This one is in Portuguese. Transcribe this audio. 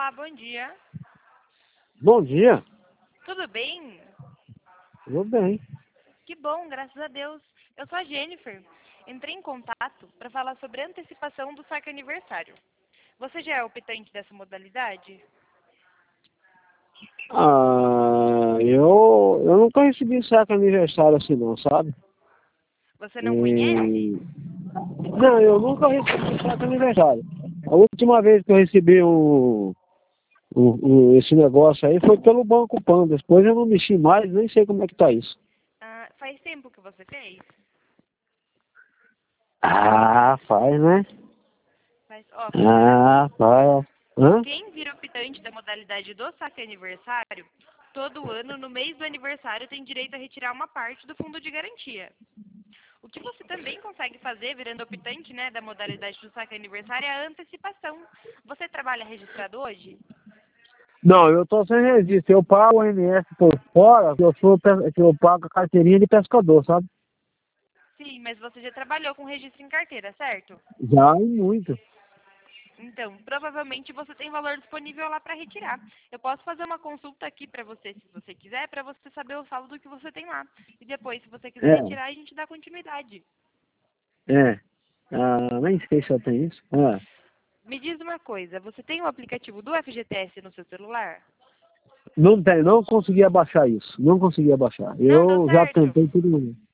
Olá, bom dia. Bom dia, Tudo bem? tudo bem. Que bom, graças a Deus. Eu sou a Jennifer. Entrei em contato para falar sobre a antecipação do saque aniversário. Você já é optante dessa modalidade? Eu nunca recebi saco aniversário assim não, sabe? Você não conhece? E... Não, eu nunca recebi saco aniversário. A última vez que eu recebi esse negócio aí foi pelo Banco Pan. Depois eu não mexi mais, nem sei como é que tá isso. Ah, faz tempo que você fez? Faz, né? Funciona assim. Faz. Hã? Quem vira optante da modalidade do saque aniversário, todo ano, no mês do aniversário, tem direito a retirar uma parte do fundo de garantia. O que você também consegue fazer, virando optante, né, da modalidade do saque aniversário, é a antecipação. Você trabalha registrado hoje? Não, eu tô sem registro. Eu pago o INSS por fora, que eu pago a carteirinha de pescador, sabe? Sim, mas você já trabalhou com registro em carteira, certo? Já e muito. Então, provavelmente você tem valor disponível lá para retirar. Eu posso fazer uma consulta aqui para você, se você quiser, para você saber o saldo que você tem lá. E depois, se você quiser É, retirar, a gente dá continuidade. é. Nem sei se eu tenho isso. Me diz uma coisa, você tem o aplicativo do FGTS no seu celular? Não tem, não conseguia baixar isso. Não conseguia baixar. Não deu Eu já certo? tentei tudo.